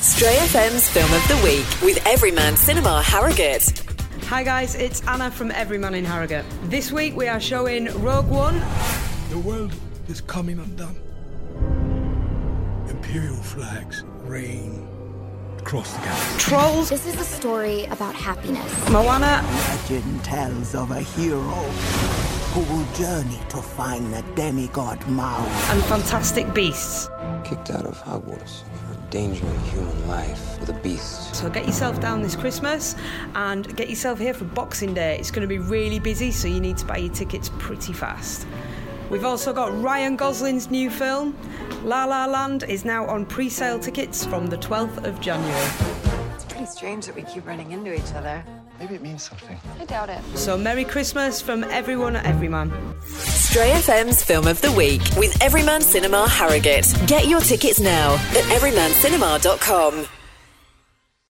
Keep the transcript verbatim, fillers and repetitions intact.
Stray F M's Film of the Week with Everyman Cinema Harrogate. Hi guys, it's Anna from Everyman in Harrogate. This week we are showing Rogue One. The world is coming undone. Imperial flags reign across the galaxy. Trolls. This is a story about happiness. Moana. Legend tells of a hero who will journey to find the demigod Maui. And Fantastic Beasts. Kicked out of Hogwarts for endangering human life with a beast. So get yourself down this Christmas and get yourself here for Boxing Day. It's going to be really busy, so you need to buy your tickets pretty fast. We've also got Ryan Gosling's new film, La La Land, is now on pre-sale tickets from the twelfth of January. It's pretty strange that we keep running into each other. Maybe it means something. I doubt it. So Merry Christmas from everyone at Everyman. Stray F M's Film of the Week with Everyman Cinema Harrogate. Get your tickets now at everyman cinema dot com.